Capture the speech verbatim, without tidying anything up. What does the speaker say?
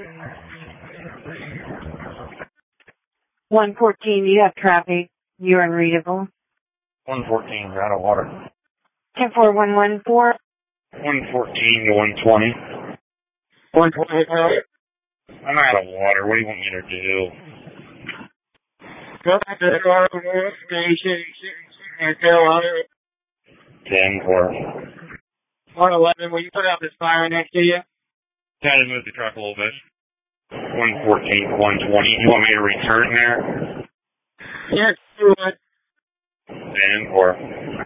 one fourteen, you have traffic. You're unreadable. one fourteen, you're out of water. ten four one one four. one fourteen to one twenty. one twenty, I'm out of water. What do you want me to do? Go back to the car station. Carolina. ten four. one eleven, will you put out this fire next to you? Try to move the truck a little bit. one fourteen to one twenty. You want me to return there? Yes, you would. ten four.